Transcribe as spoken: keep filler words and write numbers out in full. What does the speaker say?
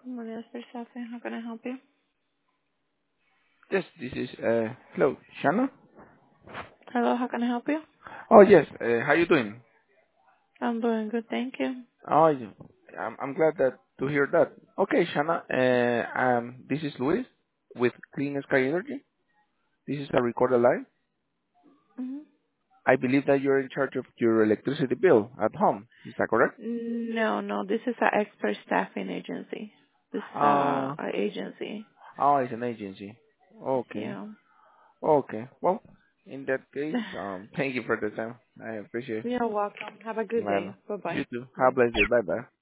Maria Staffing, how can I help you? Yes, this is, uh, hello, Shanna? Hello, how can I help you? Oh, yes, uh, how you doing? I'm doing good, thank you. Oh, you- I'm, I'm glad that to hear that. Okay, Shanna, uh, um, this is Luis with Clean Sky Energy. This is a recorded line. hmm I believe that you're in charge of your electricity bill at home. Is that correct? No, no, this is an expert staffing agency. This is a, Uh, a agency. oh, it's an agency. Okay, Yeah. okay. Well, in that case, um, thank you for the time. I appreciate it. You're welcome. Have a good Well, day. Bye-bye. you too. Have Bye. a blessed day. Bye-bye.